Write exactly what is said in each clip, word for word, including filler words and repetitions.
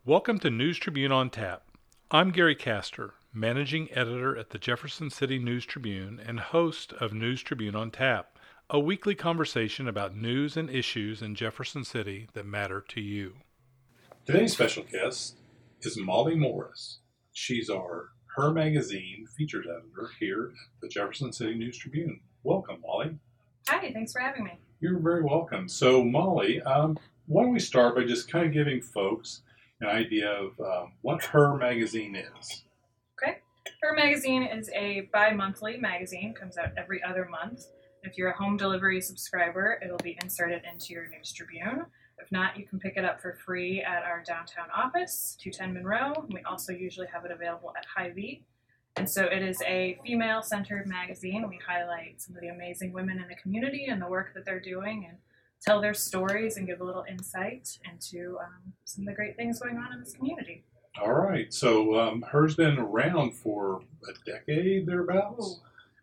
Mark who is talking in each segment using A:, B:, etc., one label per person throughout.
A: Welcome to News Tribune on Tap. I'm Gary Castor, Managing Editor at the Jefferson City News Tribune and host of News Tribune on Tap, a weekly conversation about news and issues in Jefferson City that matter to you. Today's special guest is Molly Morris. She's our Her Magazine features editor here at the Jefferson City News Tribune. Welcome, Molly.
B: Hi, thanks for having me.
A: You're very welcome. So, Molly, um, why don't we start by just kind of giving folks an idea of um, what Her Magazine is.
B: Okay. Her Magazine is a bi-monthly magazine, comes out every other month. If you're a home delivery subscriber, it'll be inserted into your News Tribune. If not, you can pick it up for free at our downtown office, two ten Monroe. We also usually have it available at Hy-Vee. And so it is a female-centered magazine. We highlight some of the amazing women in the community and the work that they're doing and tell their stories and give a little insight into um, some of the great things going on in this community.
A: All right. So um, Her's been around for a decade, thereabouts?
B: Ooh.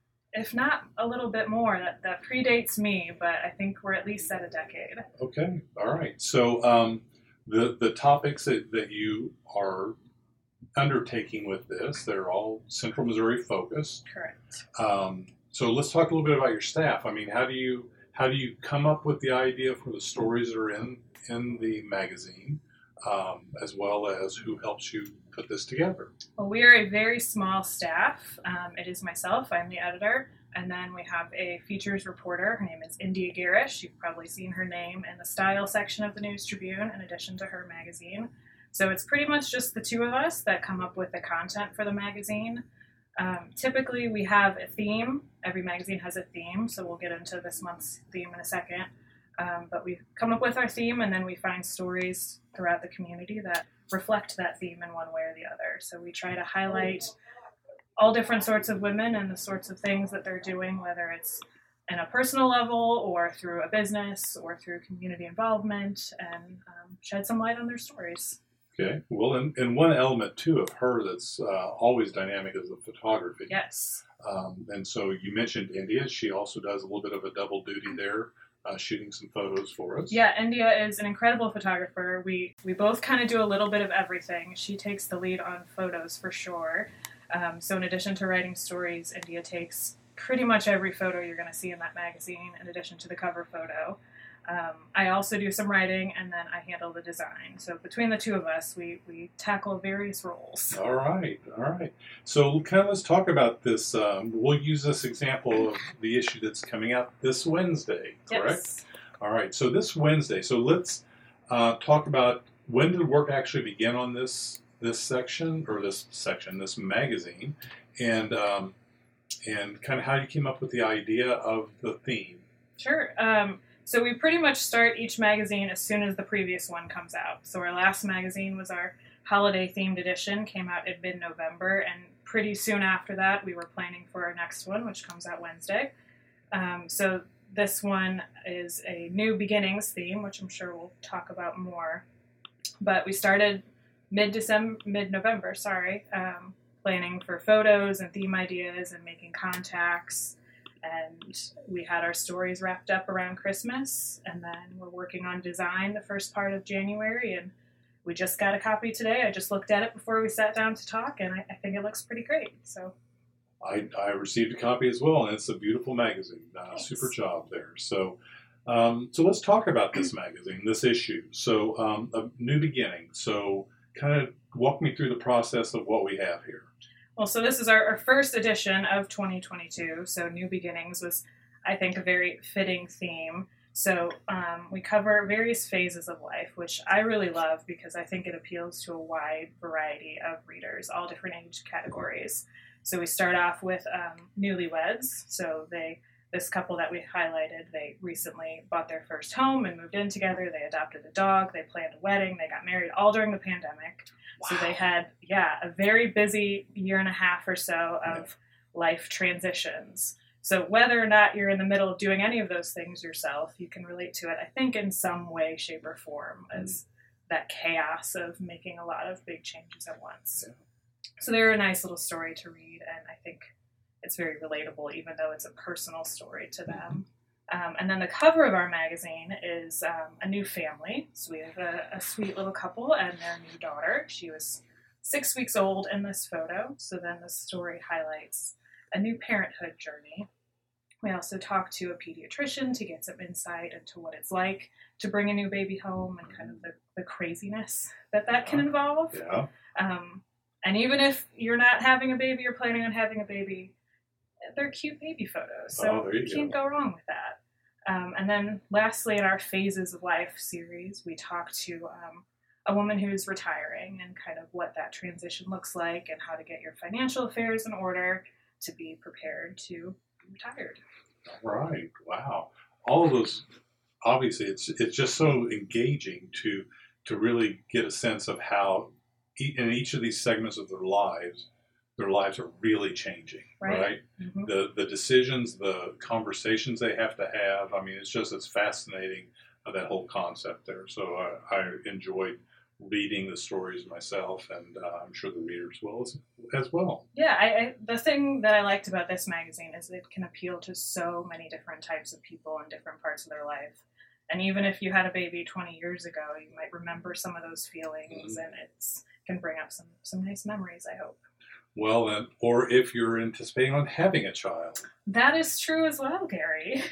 B: If not a little bit more. That, that predates me, but I think we're at least at a decade.
A: Okay. All right. So um, the, the topics that, that you are undertaking with this, they're all Central Missouri focused.
B: Correct.
A: Um, so let's talk a little bit about your staff. I mean, how do you how do you come up with the idea for the stories that are in in the magazine, um, as well as who helps you put this together?
B: Well, we are a very small staff. Um, it is myself, I'm the editor, and then we have a features reporter. Her name is India Garish. You've probably seen her name in the style section of the News Tribune in addition to Her Magazine. So it's pretty much just the two of us that come up with the content for the magazine. Um, typically, we have a theme. Every magazine has a theme, so we'll get into this month's theme in a second. Um, but we come up with our theme, and then we find stories throughout the community that reflect that theme in one way or the other. So we try to highlight all different sorts of women and the sorts of things that they're doing, whether it's in a personal level or through a business or through community involvement, and um, shed some light on their stories.
A: Okay. Well, and, and one element, too, of Her that's uh, always dynamic is the photography.
B: Yes.
A: Um, and so you mentioned India. She also does a little bit of a double duty there, uh, shooting some photos for us.
B: Yeah, India is an incredible photographer. We we both kind of do a little bit of everything. She takes the lead on photos for sure. Um, so in addition to writing stories, India takes pretty much every photo you're going to see in that magazine, in addition to the cover photo. Um, I also do some writing, and then I handle the design. So between the two of us, we, we tackle various roles.
A: All right, all right. So kind of let's talk about this. Um, we'll use this example of the issue that's coming out this Wednesday, correct?
B: Yes.
A: All right, so this Wednesday. So let's uh, talk about when did work actually begin on this this section, or this section, this magazine, and um, and kind of how you came up with the idea of the theme.
B: Sure. Um, So we pretty much start each magazine as soon as the previous one comes out. So our last magazine was our holiday-themed edition, came out in mid-November, and pretty soon after that we were planning for our next one, which comes out Wednesday. Um, so this one is a New Beginnings theme, which I'm sure we'll talk about more. But we started mid-December, mid-November, sorry, um, planning for photos and theme ideas and making contacts. And we had our stories wrapped up around Christmas, and then we're working on design the first part of January, and we just got a copy today. I just looked at it before we sat down to talk, and I, I think it looks pretty great. So,
A: I, I received a copy as well, and it's a beautiful magazine. Uh, super job there. So, um, so let's talk about this magazine, this issue. So, um, a new beginning. So, kind of walk me through the process of what we have here.
B: Well, so this is our, our first edition of twenty twenty-two, so New Beginnings was, I think, a very fitting theme. So um, we cover various phases of life, which I really love because I think it appeals to a wide variety of readers, all different age categories. So we start off with um, newlyweds. So they, this couple that we highlighted, they recently bought their first home and moved in together. They adopted a dog. They planned a wedding. They got married all during the pandemic. Wow. So they had, yeah, a very busy year and a half or so of yeah. life transitions. So whether or not you're in the middle of doing any of those things yourself, you can relate to it, I think, in some way, shape, or form, mm-hmm. as that chaos of making a lot of big changes at once. Yeah. So they're a nice little story to read, and I think it's very relatable, even though it's a personal story to them. Um, and then the cover of our magazine is um, a new family. So we have a, a sweet little couple and their new daughter. She was six weeks old in this photo. So then the story highlights a new parenthood journey. We also talk to a pediatrician to get some insight into what it's like to bring a new baby home and kind of the, the craziness that that can involve.
A: Yeah.
B: Um, and even if you're not having a baby or planning on having a baby, they're cute baby photos. So
A: Oh, there you
B: you can't
A: go.
B: go wrong with that. Um, and then lastly, in our Phases of Life series, we talk to um, a woman who's retiring and kind of what that transition looks like and how to get your financial affairs in order to be prepared to be retired.
A: Right. Wow. All of those, obviously, it's it's just so engaging to to really get a sense of how e- in each of these segments of their lives, their lives are really changing.
B: Right.
A: Right.
B: Mm-hmm.
A: The the decisions, the conversations they have to have. I mean, it's just it's fascinating uh, that whole concept there. So uh, I enjoyed reading the stories myself, and uh, I'm sure the readers will as, as well.
B: Yeah, I, I, the thing that I liked about this magazine is it can appeal to so many different types of people in different parts of their life. And even if you had a baby twenty years ago, you might remember some of those feelings, mm-hmm. and it can bring up some, some nice memories, I hope.
A: Well, then, or if you're anticipating on having a child.
B: That is true as well, Gary.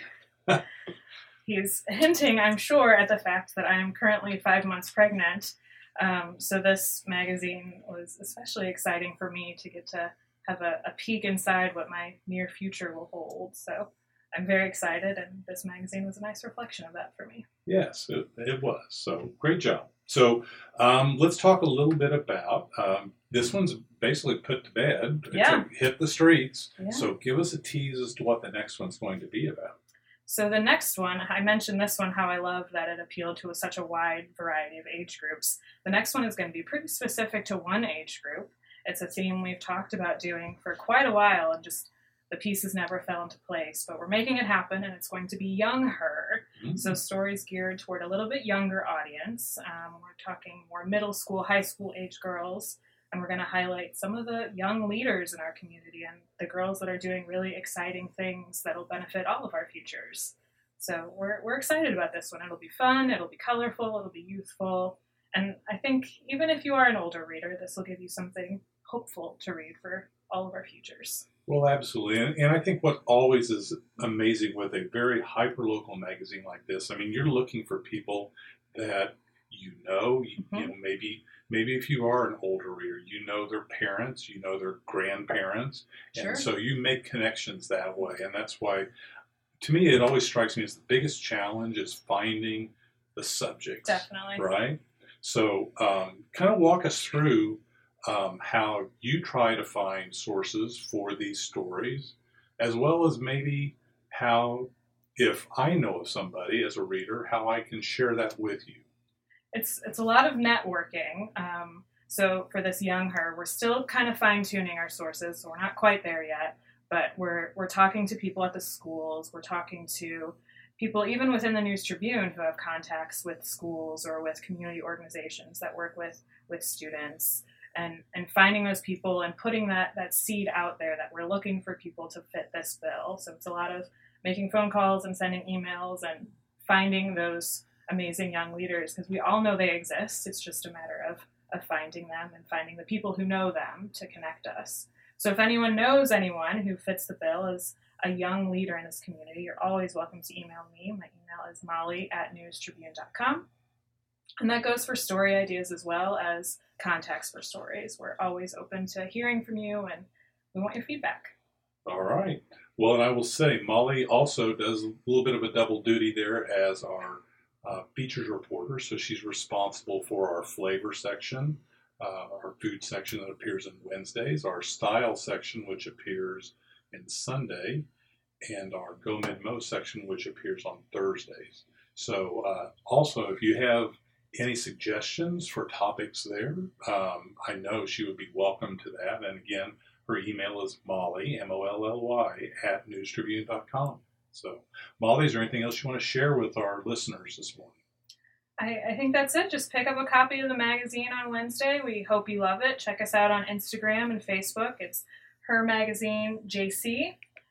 B: He's hinting, I'm sure, at the fact that I am currently five months pregnant. Um, so this magazine was especially exciting for me to get to have a, a peek inside what my near future will hold. So I'm very excited, and this magazine was a nice reflection of that for me.
A: Yes, it, it was. So great job. So um, let's talk a little bit about, um, this one's basically put to bed.
B: Yeah.
A: It's hit the streets.
B: Yeah.
A: So give us a tease as to what the next one's going to be about.
B: So the next one, I mentioned this one, how I love that it appealed to such a wide variety of age groups. The next one is going to be pretty specific to one age group. It's a theme we've talked about doing for quite a while, and just the pieces never fell into place. But we're making it happen, and it's going to be Young Her. Mm-hmm. So stories geared toward a little bit younger audience. Um, we're talking more middle school, high school age girls. And we're going to highlight some of the young leaders in our community and the girls that are doing really exciting things that will benefit all of our futures. So we're we're excited about this one. It'll be fun, it'll be colorful, it'll be youthful. And I think even if you are an older reader, this will give you something hopeful to read for all of our futures.
A: Well, absolutely. And, and I think what always is amazing with a very hyper-local magazine like this, I mean, you're looking for people that you know, you, mm-hmm. you know, maybe... Maybe if you are an older reader, you know their parents, you know their grandparents,
B: sure.
A: and so you make connections that way. And that's why, to me, it always strikes me as the biggest challenge is finding the subjects.
B: Definitely.
A: Right? So um, kind of walk us through um, how you try to find sources for these stories, as well as maybe how, if I know of somebody as a reader, how I can share that with you.
B: It's it's a lot of networking. Um, so for this Young Her, we're still kind of fine-tuning our sources, so we're not quite there yet. But we're we're talking to people at the schools. We're talking to people even within the News Tribune who have contacts with schools or with community organizations that work with, with students. And and finding those people and putting that, that seed out there that we're looking for people to fit this bill. So it's a lot of making phone calls and sending emails and finding those amazing young leaders, because we all know they exist. It's just a matter of, of finding them and finding the people who know them to connect us. So if anyone knows anyone who fits the bill as a young leader in this community, you're always welcome to email me. My email is molly at news tribune dot com. And that goes for story ideas as well as context for stories. We're always open to hearing from you, and we want your feedback.
A: All right. Well, and I will say, Molly also does a little bit of a double duty there as our Uh, features reporter, so she's responsible for our flavor section, uh, our food section that appears on Wednesdays, our style section, which appears in Sunday, and our Go Mid Mo section, which appears on Thursdays. So uh, also, if you have any suggestions for topics there, um, I know she would be welcome to that. And again, her email is Molly, M O L L Y, at news tribune dot com. So, Molly, is there anything else you want to share with our listeners this morning?
B: I, I think that's it. Just pick up a copy of the magazine on Wednesday. We hope you love it. Check us out on Instagram and Facebook. It's Her Magazine J C.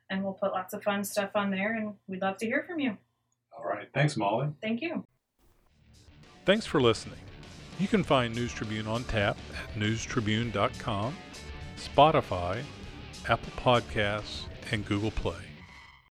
B: and we'll put lots of fun stuff on there, and we'd love to hear from you.
A: All right. Thanks, Molly.
B: Thank you.
A: Thanks for listening. You can find News Tribune on tap at news tribune dot com, Spotify, Apple Podcasts, and Google Play.